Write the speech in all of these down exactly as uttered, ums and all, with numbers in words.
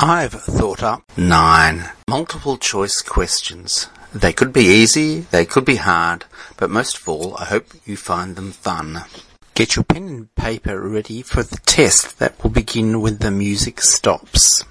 I've thought up nine multiple choice questions. They could be easy, they could be hard, but most of all, I hope you find them fun. Get your pen and paper ready for the test that will begin when the music stops.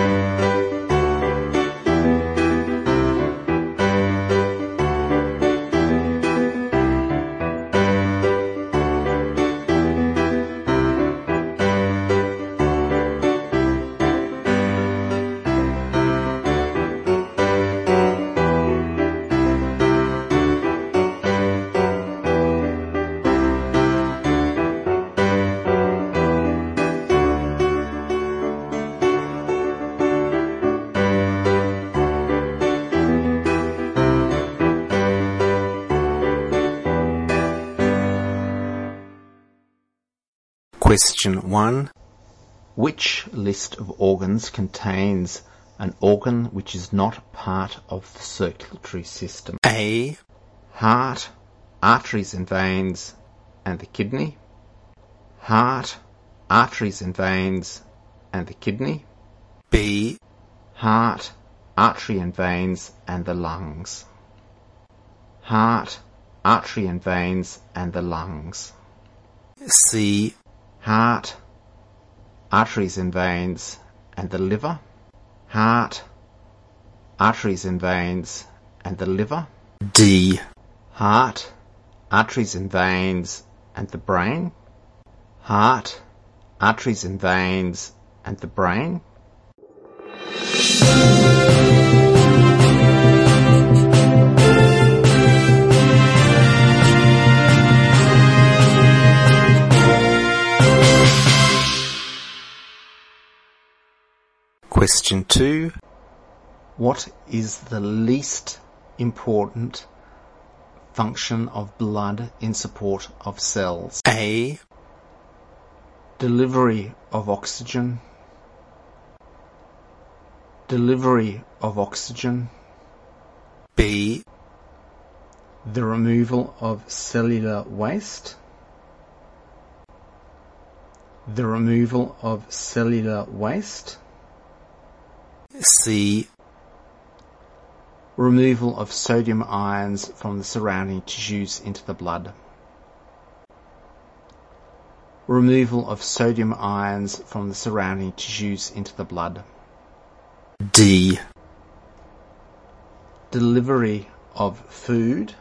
Question one. Which list of organs contains an organ which is not part of the circulatory system? A. Heart, arteries and veins, and the kidney. Heart, arteries and veins, and the kidney. B. Heart, artery and veins, and the lungs. Heart, artery and veins, and the lungs. C. Heart, arteries and veins, and the liver. Heart, arteries and veins, and the liver. D. Heart, arteries and veins, and the brain. Heart, arteries and veins, and the brain. Question two. What is the least important function of blood in support of cells? A. Delivery of oxygen. Delivery of oxygen. B. The removal of cellular waste. The removal of cellular waste. C. Removal of sodium ions from the surrounding tissues into the blood. Removal of sodium ions from the surrounding tissues into the blood. D. Delivery of food.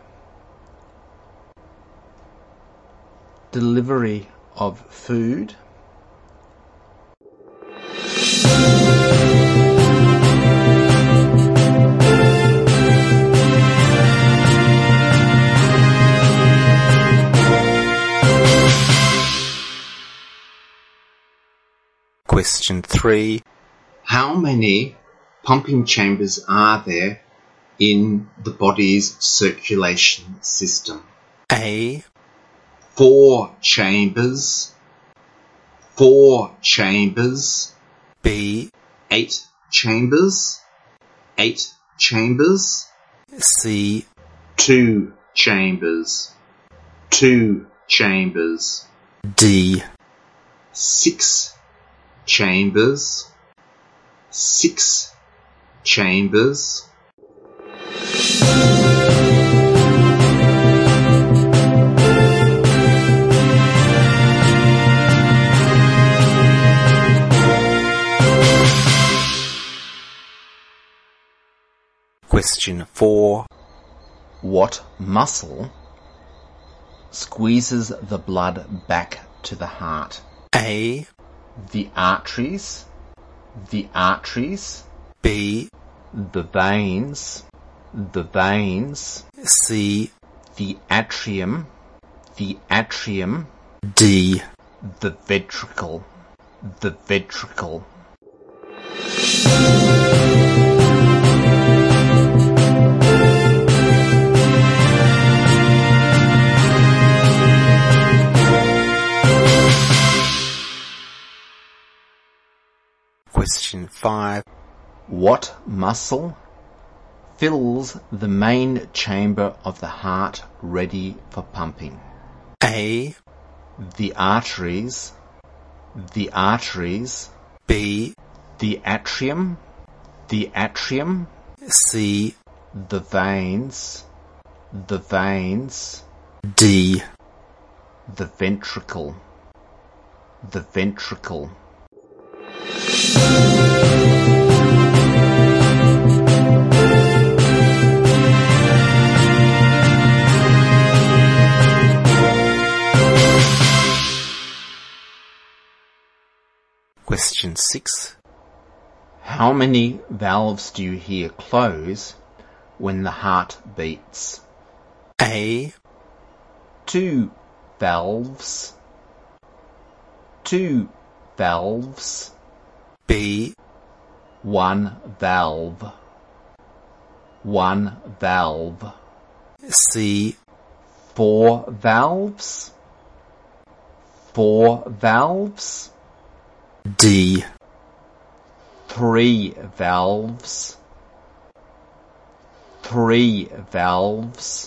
Delivery of food. Question three. How many pumping chambers are there in the body's circulation system? A. Four chambers. Four chambers. B. Eight chambers. Eight chambers. C. Two chambers. Two chambers. D. Six chambers. Six chambers. Question four. What muscle squeezes the blood back to the heart? A. The arteries. The arteries. B. The veins. The veins. C. The atrium. The atrium. D. The ventricle. The ventricle. Question five. What muscle fills the main chamber of the heart ready for pumping? A. The arteries. The arteries. B. the atrium, the atrium. C. The veins, the veins. D. The ventricle, the ventricle. Question six. How many valves do you hear close when the heart beats? A. Two valves, two valves. B. One valve, one valve. C. Four valves, four valves. D. Three valves, three valves.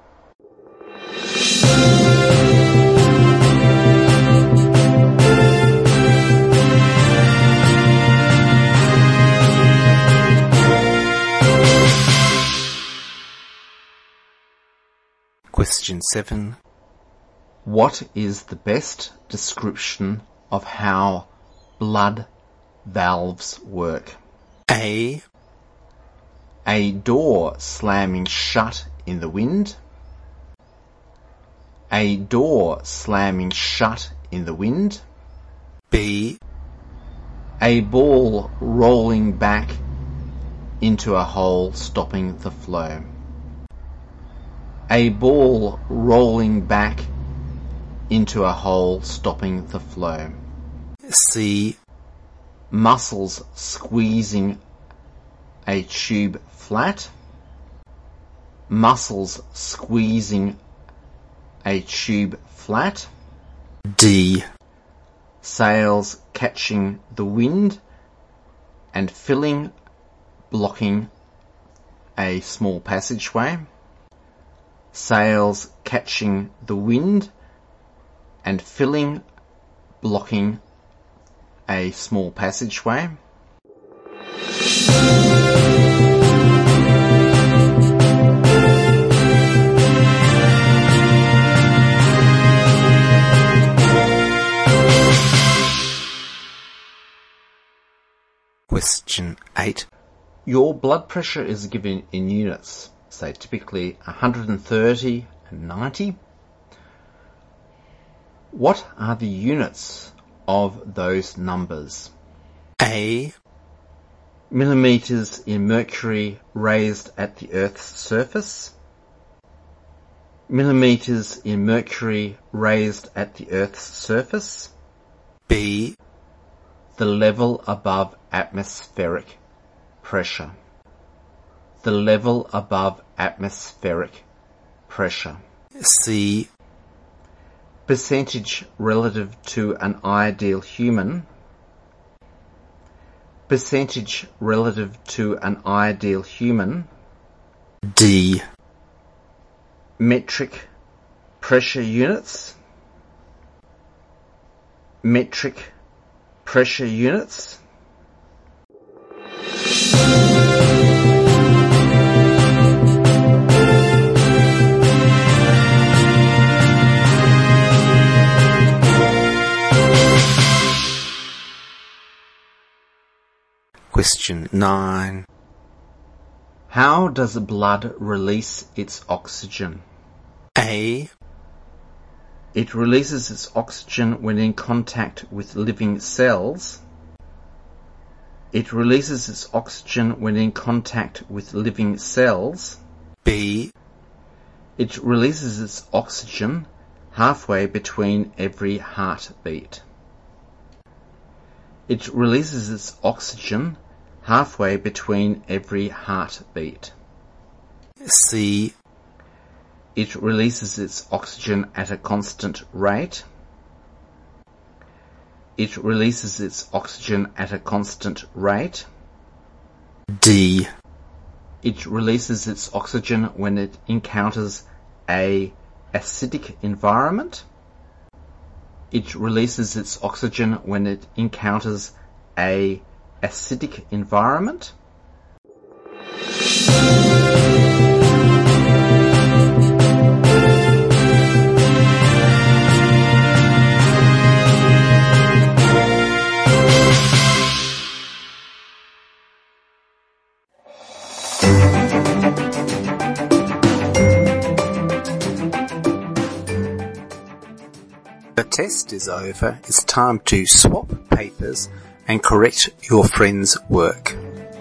Question seven. What is the best description of how blood valves work? A. A door slamming shut in the wind. A door slamming shut in the wind. B. A ball rolling back into a hole, stopping the flow. A ball rolling back into a hole, stopping the flow. C. Muscles squeezing a tube flat. Muscles squeezing a tube flat. D. Sails catching the wind and filling, blocking a small passageway. Sails catching the wind and filling, blocking a small passageway. Question eight. Your blood pressure is given in units, say typically one hundred thirty and ninety. What are the units of those numbers? A. Millimetres in mercury raised at the Earth's surface. Millimetres in mercury raised at the Earth's surface. B. The level above atmospheric pressure. The level above atmospheric pressure. C. Percentage relative to an ideal human. Percentage relative to an ideal human. D. Metric pressure units. Metric pressure units. Question nine. How does blood release its oxygen? A. It releases its oxygen when in contact with living cells. It releases its oxygen when in contact with living cells. B. It releases its oxygen halfway between every heartbeat. It releases its oxygen halfway between every heartbeat. C. It releases its oxygen at a constant rate. It releases its oxygen at a constant rate. D. It releases its oxygen when it encounters a acidic environment. It releases its oxygen when it encounters a acidic environment? The test is over. It's time to swap papers and correct your friend's work.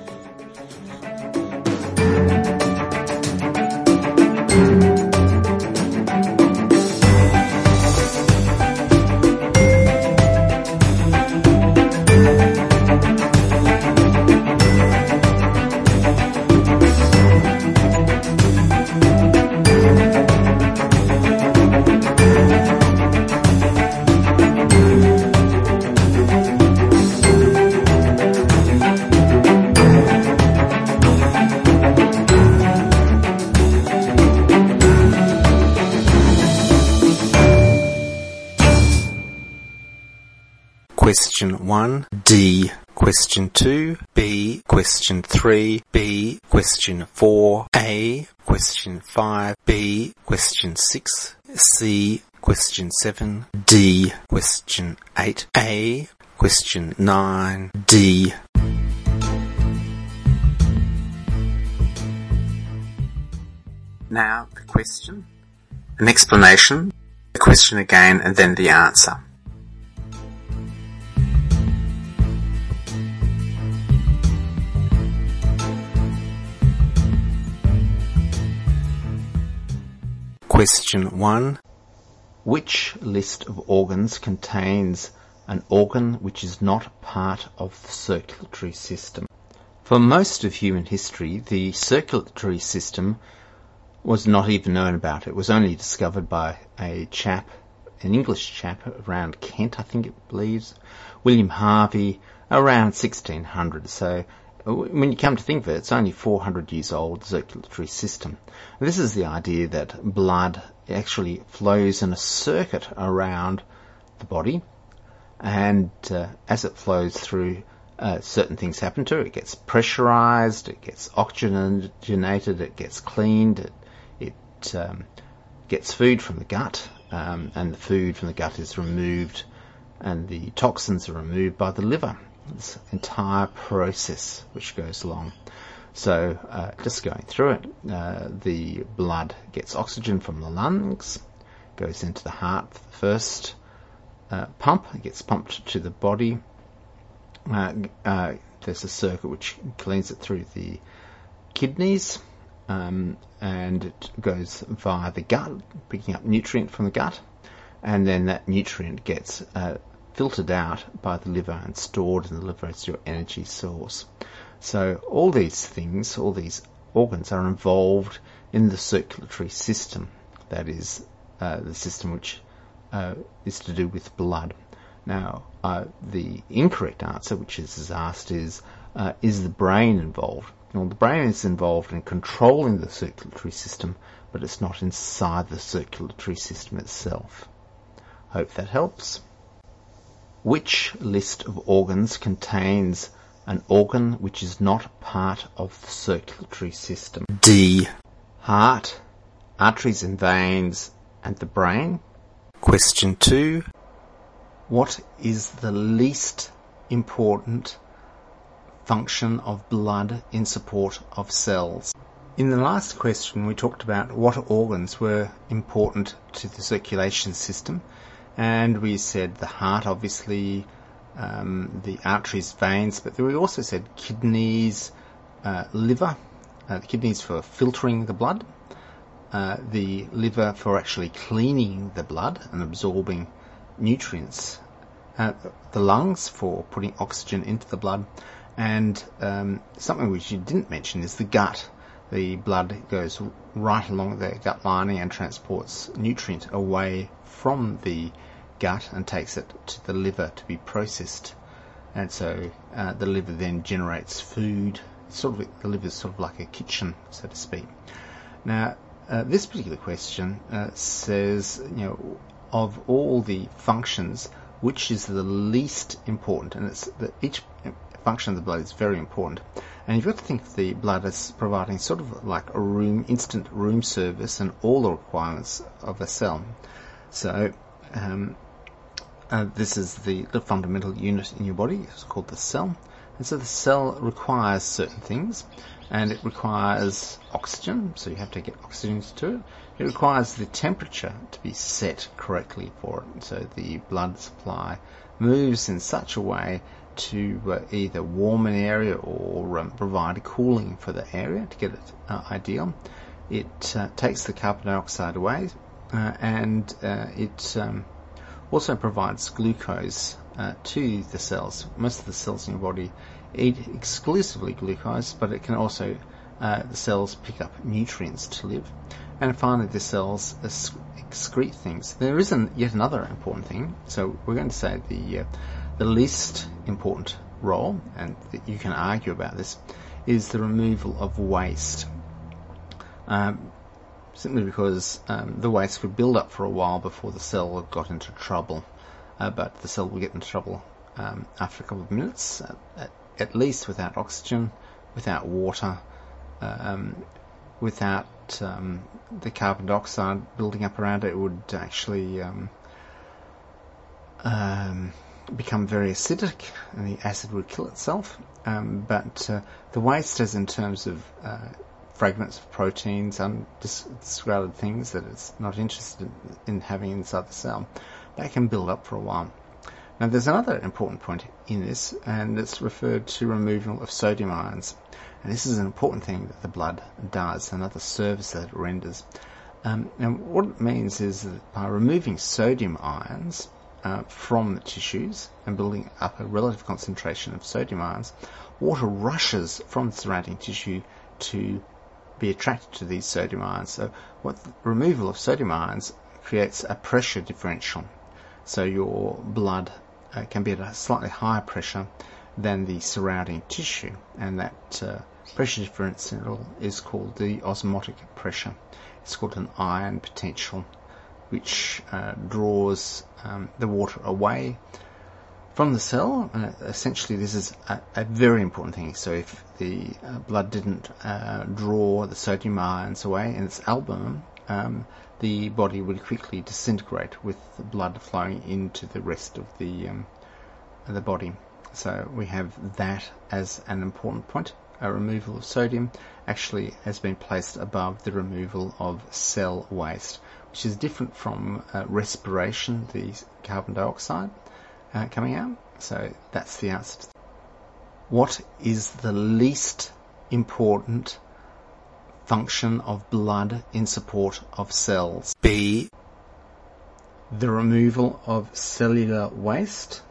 Question one, D. Question two, B. Question three, B. Question four, A. Question five, B. Question six, C. Question seven, D. Question eight, A. Question nine, D. Now the question, an explanation, the question again, and then the answer. Question one. Which list of organs contains an organ which is not part of the circulatory system? For most of human history, the circulatory system was not even known about. It was only discovered by a chap, an English chap around Kent, I think it believes, William Harvey, around sixteen hundred. So when you come to think of it, it's only four hundred years old, the circulatory system. And this is the idea that blood actually flows in a circuit around the body, and uh, as it flows through, uh, certain things happen to it. It gets pressurized, it gets oxygenated, it gets cleaned, it, it um, gets food from the gut, um, and the food from the gut is removed, and the toxins are removed by the liver. This entire process which goes along. So uh, just going through it, uh, the blood gets oxygen from the lungs, goes into the heart for the first uh, pump, it gets pumped to the body. Uh, uh, there's a circuit which cleans it through the kidneys, um, and it goes via the gut, picking up nutrient from the gut, and then that nutrient gets uh, filtered out by the liver and stored in the liver as your energy source. So all these things, all these organs are involved in the circulatory system. That is uh, the system which uh, is to do with blood. Now, uh, the incorrect answer, which is asked, is uh, is the brain involved? Well, the brain is involved in controlling the circulatory system, but it's not inside the circulatory system itself. Hope that helps. Which list of organs contains an organ which is not part of the circulatory system? D. Heart, arteries and veins, and the brain. Question two. What is the least important function of blood in support of cells? In the last question we talked about what organs were important to the circulation system, and we said the heart, obviously, um, the arteries, veins, but we also said kidneys, uh, liver, uh, the kidneys for filtering the blood, uh, the liver for actually cleaning the blood and absorbing nutrients, uh, the lungs for putting oxygen into the blood, and um, something which you didn't mention is the gut. The blood goes right along the gut lining and transports nutrient away from the gut and takes it to the liver to be processed. And so uh, the liver then generates food. Sort of, the liver is sort of like a kitchen, so to speak. Now, uh, this particular question uh, says, you know, of all the functions, which is the least important? And it's that each function of the blood is very important. And you've got to think of the blood as providing sort of like a room, instant room service and all the requirements of a cell. So um, uh, this is the, the fundamental unit in your body. It's called the cell. And so the cell requires certain things, and it requires oxygen, so you have to get oxygen to it. It requires the temperature to be set correctly for it, so the blood supply moves in such a way to uh, either warm an area or um, provide cooling for the area to get it uh, ideal. It uh, takes the carbon dioxide away, uh, and uh, it um, also provides glucose uh, to the cells. Most of the cells in your body eat exclusively glucose, but it can also, uh, the cells pick up nutrients to live. And finally, the cells excrete things. There is an, yet another important thing. So we're going to say the uh, the least important role, and that you can argue about this, is the removal of waste. Um, simply because um, the waste would build up for a while before the cell got into trouble. Uh, but the cell will get into trouble um, after a couple of minutes, uh, at, at least without oxygen, without water, um, without um, the carbon dioxide building up around it. It would actually um, um, become very acidic, and the acid would kill itself. Um, but uh, the waste is in terms of uh, fragments of proteins, undiscarded things that it's not interested in having inside the cell. They can build up for a while. Now there's another important point in this, and it's referred to removal of sodium ions. And this is an important thing that the blood does, another service that it renders. Um, and what it means is that by removing sodium ions uh, from the tissues and building up a relative concentration of sodium ions, water rushes from the surrounding tissue to be attracted to these sodium ions. So what the removal of sodium ions creates a pressure differential. So your blood uh, can be at a slightly higher pressure than the surrounding tissue, and that uh, pressure differential is called the osmotic pressure. It's called an ion potential, which uh, draws um, the water away from the cell. And essentially this is a, a very important thing. So if the uh, blood didn't uh, draw the sodium ions away in its albumin, um, the body would quickly disintegrate with the blood flowing into the rest of the um, the body. So we have that as an important point. A removal of sodium actually has been placed above the removal of cell waste, which is different from uh, respiration, the carbon dioxide uh, coming out. So that's the answer to that. What is the least important function of blood in support of cells? B. The removal of cellular waste.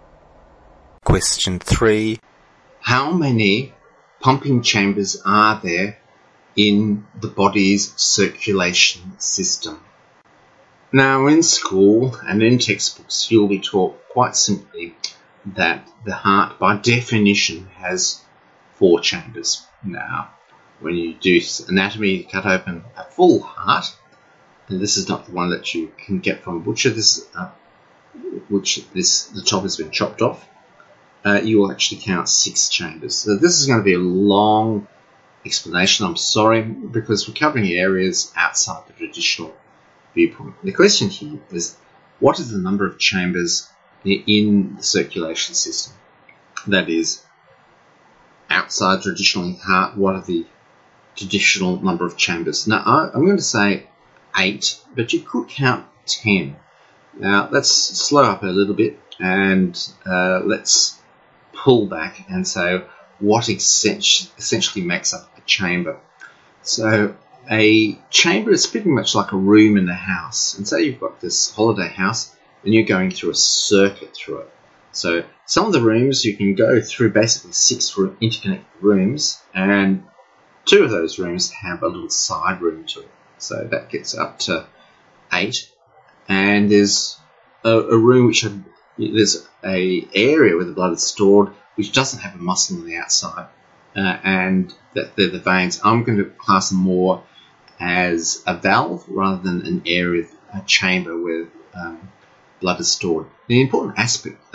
Question three. How many pumping chambers are there in the body's circulation system? Now, in school and in textbooks, you'll be taught quite simply that the heart, by definition, has four chambers. Now, when you do anatomy, you cut open a full heart, and this is not the one that you can get from a butcher, this uh, which this the top has been chopped off. Uh, you will actually count six chambers. So this is going to be a long explanation, I'm sorry, because we're covering areas outside the traditional viewpoint. The question here is, what is the number of chambers in the circulation system? That is, outside traditionally heart, what are the traditional number of chambers? Now, I, I'm going to say eight, but you could count ten. Now, let's slow up a little bit and uh, let's pull back and say what essentially makes up a chamber. So a chamber is pretty much like a room in a house. And say you've got this holiday house and you're going through a circuit through it. So some of the rooms you can go through basically six interconnected rooms, and two of those rooms have a little side room to it. So that gets up to eight. And there's a, a room which had, there's a area where the blood is stored which doesn't have a muscle on the outside, uh, and that they're the veins. I'm going to class them more as a valve rather than an area, a chamber where um, blood is stored. The important aspect that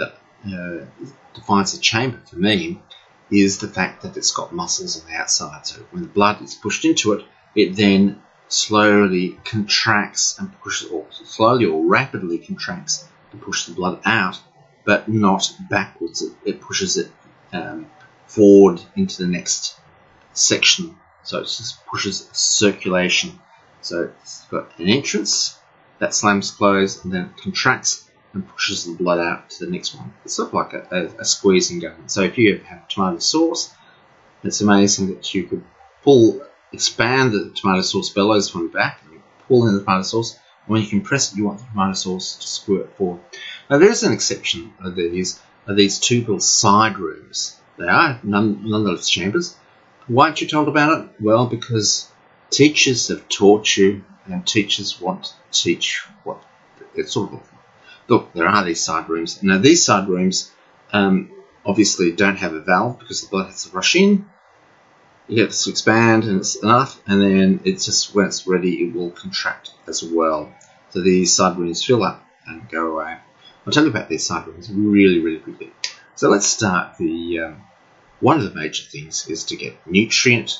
uh, defines a chamber for me is the fact that it's got muscles on the outside. So when the blood is pushed into it, it then slowly contracts and pushes, or slowly or rapidly contracts to push the blood out, but not backwards. It, it pushes it um, forward into the next section. So it just pushes circulation. So it's got an entrance that slams closed, and then it contracts and pushes the blood out to the next one. It's sort of like a, a, a squeezing gun. So if you have tomato sauce, it's amazing that you could pull, expand the tomato sauce bellows from the back, and pull in the tomato sauce, and when you compress it, you want the tomato sauce to squirt forward. Now there is an exception of these, of these two little side rooms. They are none, nonetheless chambers. Why aren't you told about it? Well, because teachers have taught you, and teachers want to teach what it's sort of. Look, there are these side rooms. Now, these side rooms um, obviously don't have a valve because the blood has to rush in. You get this to expand, and it's enough, and then it's just when it's ready, it will contract as well. So these side rooms fill up and go away. I'll tell you about these side rooms really, really quickly. So let's start. The um, one of the major things is to get nutrient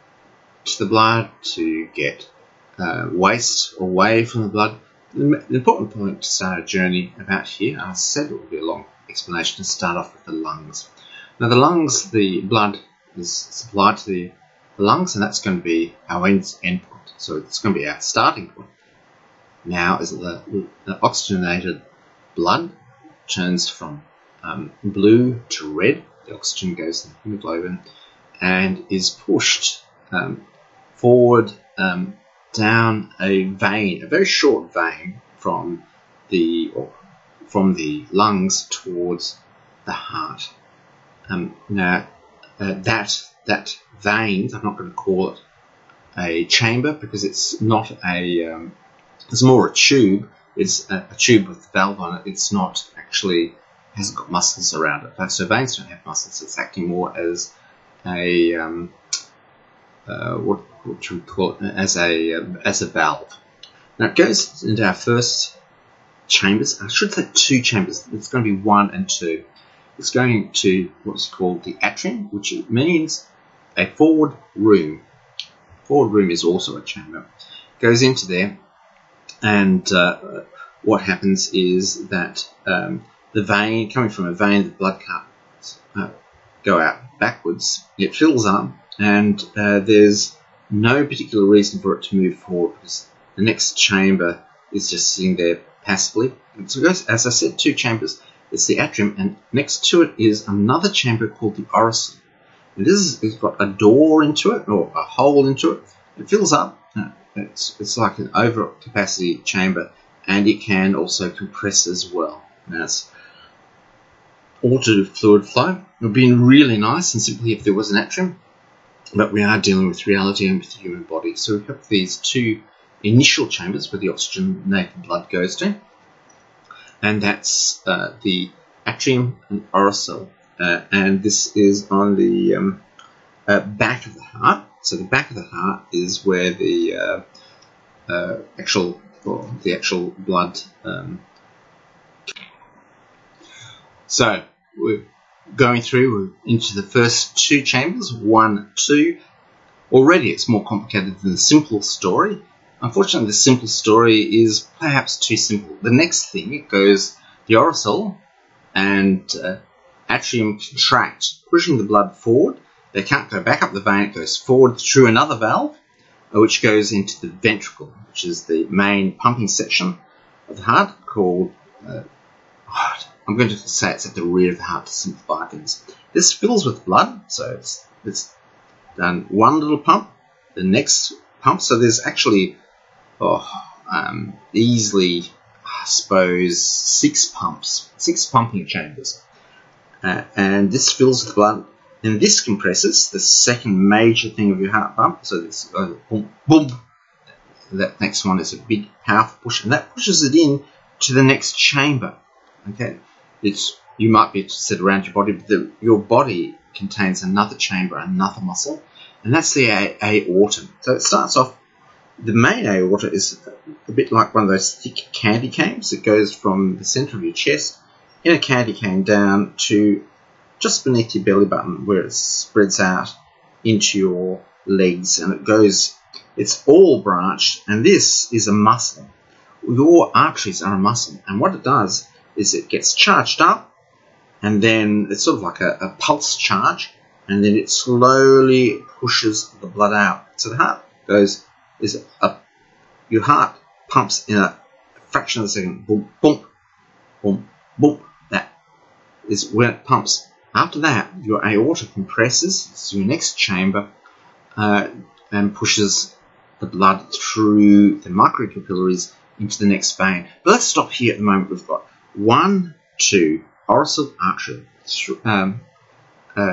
to the blood, to get uh, waste away from the blood. The important point to start a journey about here, and I said it would be a long explanation, to start off with the lungs. Now the lungs, the blood is supplied to the lungs, and that's going to be our end, end point. So it's going to be our starting point. Now is that the, the oxygenated blood turns from um, blue to red. The oxygen goes in the hemoglobin and is pushed um, forward um, down a vein, a very short vein from the or from the lungs towards the heart. Um, now uh, that that vein, I'm not going to call it a chamber because it's not a. Um, it's more a tube. It's a, a tube with a valve on it. It's not actually hasn't got muscles around it. So veins don't have muscles. It's acting more as a um, uh, what. what should we call it, as a um, as a valve. Now it goes into our first chambers. I should say two chambers. It's going to be one and two. It's going to what's called the atrium, which means a forward room. Forward room is also a chamber. Goes into there, and uh, what happens is that um, the vein, coming from a vein, the blood can't uh, go out backwards. It fills up, and uh, there's no particular reason for it to move forward because the next chamber is just sitting there passively. And so it goes, as I said, two chambers. It's the atrium, and next to it is another chamber called the orosole. And this is, it's got a door into it, or a hole into it. It fills up. It's, it's like an overcapacity chamber, and it can also compress as well. Now it's all to do with fluid flow. It would be really nice and simply if there was an atrium, but we are dealing with reality and with the human body. So we have these two initial chambers where the oxygenated blood goes to, and that's uh, the atrium and orosole. Uh, and this is on the um, uh, back of the heart. So the back of the heart is where the uh, uh, actual, or the actual blood. Um, so we're going through into the first two chambers, one, two. Already it's more complicated than the simple story. Unfortunately, the simple story is perhaps too simple. The next thing, it goes the orosole and uh, atrium contract, pushing the blood forward. They can't go back up the vein, it goes forward through another valve, which goes into the ventricle, which is the main pumping section of the heart, called, uh, I'm going to say it's at the rear of the heart to simplify things. This fills with blood, so it's, it's done one little pump, the next pump, so there's actually oh, um, easily, I suppose, six pumps, six pumping chambers. Uh, and this fills with blood. And this compresses, the second major thing of your heart pump. So this uh, boom, boom. That next one is a big, powerful push, and that pushes it in to the next chamber. Okay, it's you might be interested around your body, but the, your body contains another chamber, another muscle, and that's the a aorta. So it starts off. The main aorta is a bit like one of those thick candy canes. It goes from the center of your chest in a candy cane down to just beneath your belly button where it spreads out into your legs, and it goes, it's all branched, and this is a muscle. Your arteries are a muscle, and what it does is it gets charged up, and then it's sort of like a, a pulse charge, and then it slowly pushes the blood out. So the heart goes, is up, your heart pumps in a fraction of a second, boom, boom, boom, boom. That is when it pumps. After that, your aorta compresses, it's your next chamber, uh, and pushes the blood through the microcapillaries into the next vein. But let's stop here at the moment. We've got one, two, orisal artery, um, uh,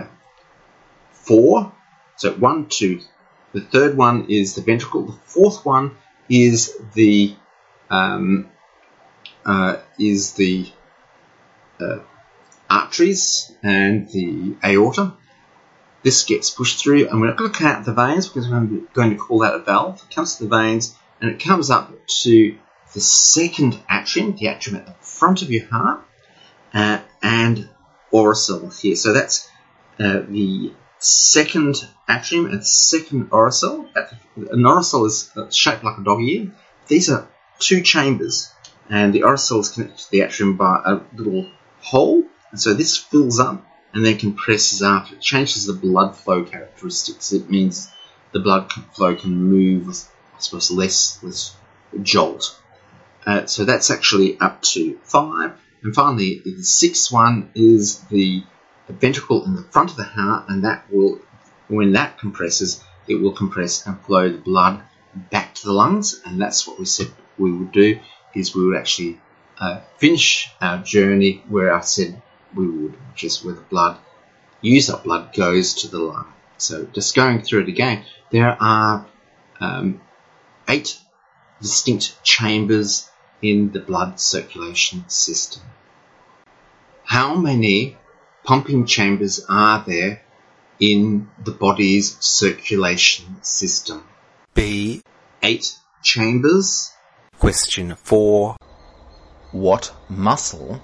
four. So one, two. The third one is the ventricle. The fourth one is the um, uh, is the uh, arteries and the aorta. This gets pushed through, and we're not going to count the veins because we're going to call that a valve. It comes to the veins, and it comes up to the second atrium, the atrium at the front of your heart, uh, and orisol here. So that's uh, the second atrium and second orisol. An orisol is shaped like a dog ear. These are two chambers, and the orisol is connected to the atrium by a little hole, and so this fills up and then compresses after. It changes the blood flow characteristics. It means the blood flow can move with, I suppose, less, less jolt. Uh, so that's actually up to five. And finally, the sixth one is the, the ventricle in the front of the heart, and that will, when that compresses, it will compress and flow the blood back to the lungs. And that's what we said we would do, is we would actually uh, finish our journey where I said we would, which is where the blood, used up blood, goes to the lung. So just going through it again, there are um, eight distinct chambers in the blood circulation system. How many pumping chambers are there in the body's circulation system? B. Eight chambers. Question four. What muscle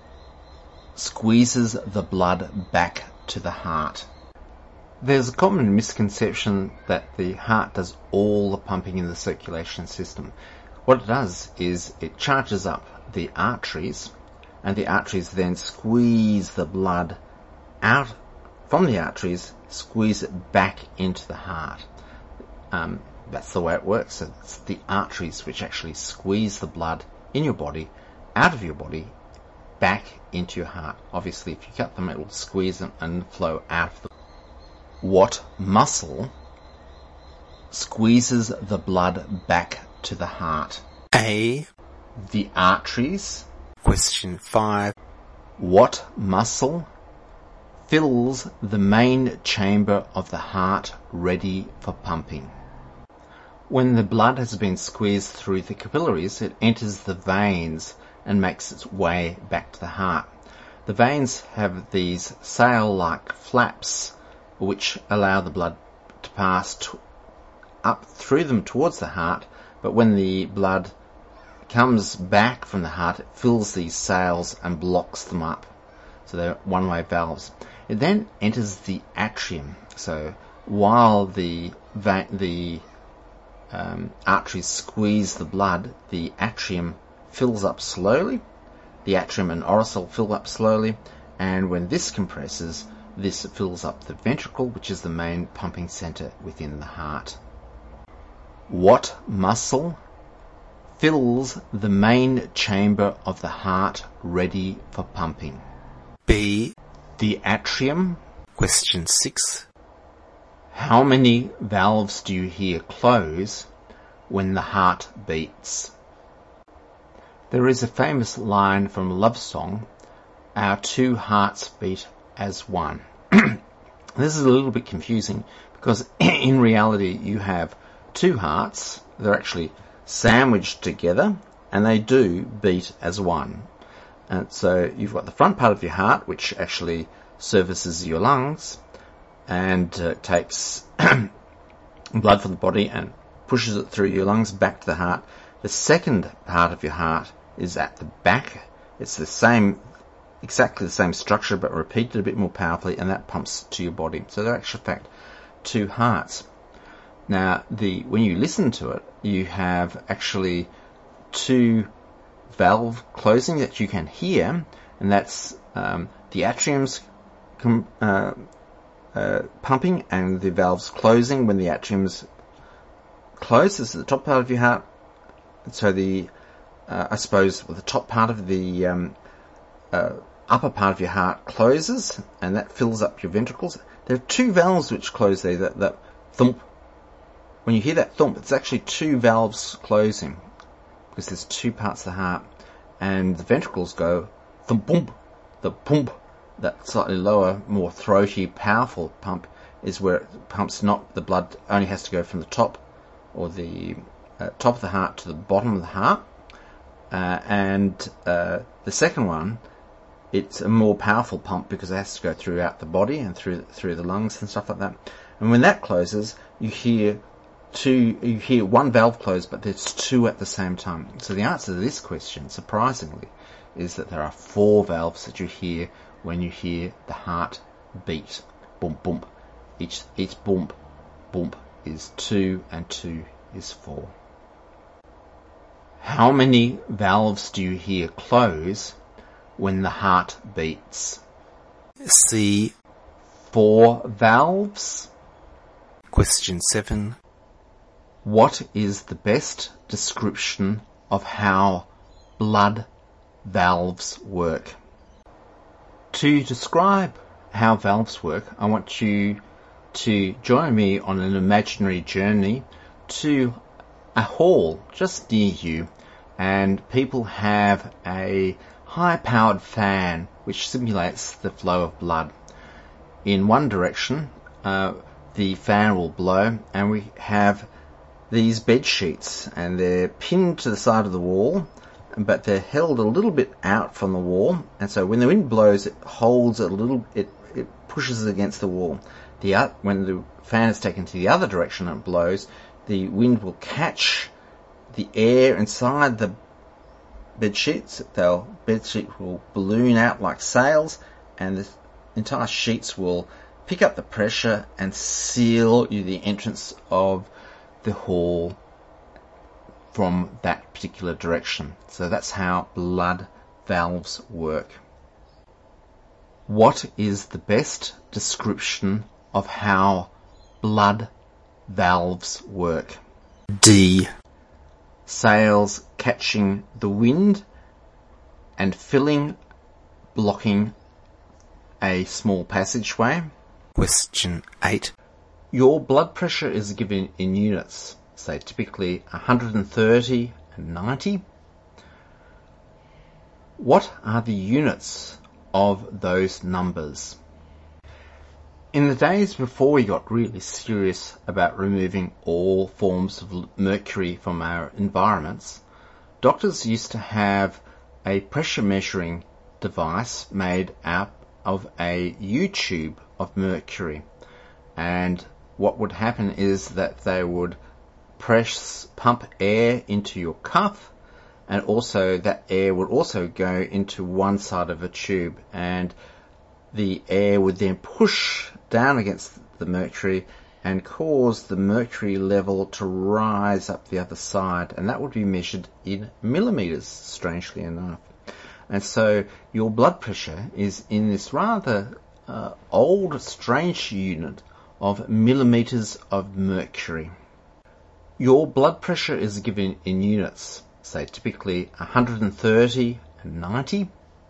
squeezes the blood back to the heart? There's a common misconception that the heart does all the pumping in the circulation system. What it does is it charges up the arteries, and the arteries then squeeze the blood out from the arteries, squeeze it back into the heart. Um, that's the way it works. So it's the arteries which actually squeeze the blood in your body, out of your body, back into your heart. Obviously, if you cut them, it will squeeze them and flow out of the. What muscle squeezes the blood back to the heart? A. The arteries. Question five. What muscle fills the main chamber of the heart ready for pumping? When the blood has been squeezed through the capillaries, it enters the veins and makes its way back to the heart. The veins have these sail-like flaps which allow the blood to pass to, up through them towards the heart, but when the blood comes back from the heart, it fills these sails and blocks them up. So they're one-way valves. It then enters the atrium. So while the va- the um, arteries squeeze the blood, the atrium fills up slowly. The atrium and orisol fill up slowly, and when this compresses, this fills up the ventricle, which is the main pumping center within the heart. What muscle fills the main chamber of the heart ready for pumping? B. The atrium. Question six. How many valves do you hear close when the heart beats? There is a famous line from a love song, "Our two hearts beat as one." This is a little bit confusing because in reality you have two hearts. They're actually sandwiched together and they do beat as one. And so you've got the front part of your heart, which actually services your lungs and uh, takes blood from the body and pushes it through your lungs back to the heart. The second part of your heart is at the back. It's the same exactly the same structure but repeated a bit more powerfully, and that pumps to your body. So they're actually, in fact, two hearts. Now, the when you listen to it, you have actually two valve closing that you can hear, and that's um, the atriums com- uh, uh, pumping and the valves closing when the atriums close. This is the top part of your heart. So the, uh, I suppose, well, the top part of the um, uh, upper part of your heart closes, and that fills up your ventricles. There are two valves which close there, that, that thump. When you hear that thump, it's actually two valves closing, because there's two parts of the heart, and the ventricles go thump, boom. The pump, that slightly lower, more throaty, powerful pump, is where it pumps, not the blood only has to go from the top or the uh, top of the heart to the bottom of the heart. Uh, and uh, the second one, it's a more powerful pump because it has to go throughout the body and through through the lungs and stuff like that. And when that closes, you hear two, you hear one valve close, but there's two at the same time. So the answer to this question, surprisingly, is that there are four valves that you hear when you hear the heart beat. Bump, bump. Each, each bump, bump is two, and two is four. How many valves do you hear close when the heart beats? C. Four valves. Question seven. What is the best description of how blood valves work? To describe how valves work, I want you to join me on an imaginary journey to a hall just near you, and people have a high-powered fan which simulates the flow of blood. In one direction, uh, the fan will blow, and we have these bed sheets, and they're pinned to the side of the wall, but they're held a little bit out from the wall, and so when the wind blows, it holds it a little, it, it pushes it against the wall. The uh, when the fan is taken to the other direction and it blows, the wind will catch the air inside the bed sheets. The bed sheet will balloon out like sails, and the entire sheets will pick up the pressure and seal you the entrance of the hall from that particular direction. So that's how blood valves work. What is the best description of how blood valves work? D. Sails catching the wind and filling, blocking a small passageway. Question eight. Your blood pressure is given in units, say typically one hundred thirty and ninety. What are the units of those numbers? In the days before we got really serious about removing all forms of mercury from our environments, doctors used to have a pressure measuring device made out of a U-tube of mercury. And what would happen is that they would press, pump air into your cuff, and also that air would also go into one side of a tube, and the air would then push down against the mercury and cause the mercury level to rise up the other side, and that would be measured in millimeters, strangely enough. And so your blood pressure is in this rather uh, old, strange unit of millimeters of mercury. Your blood pressure is given in units, say typically one hundred thirty and ninety.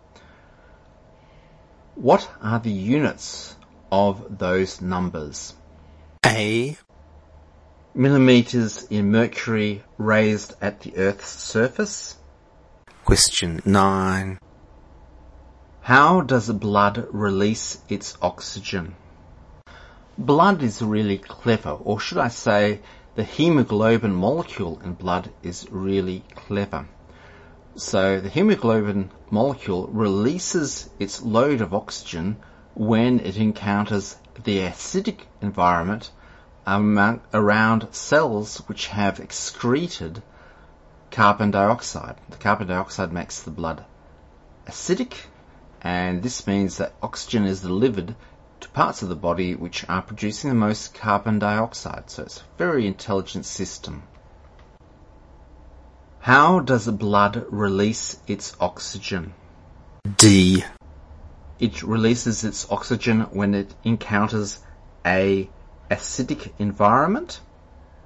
What are the units of those numbers? A. Millimeters in mercury raised at the Earth's surface. Question nine. How does blood release its oxygen? Blood is really clever, or should I say the hemoglobin molecule in blood is really clever. So the hemoglobin molecule releases its load of oxygen when it encounters the acidic environment among, around cells which have excreted carbon dioxide. The carbon dioxide makes the blood acidic, and this means that oxygen is delivered to parts of the body which are producing the most carbon dioxide. So it's a very intelligent system. How does the blood release its oxygen? D. It releases its oxygen when it encounters a acidic environment,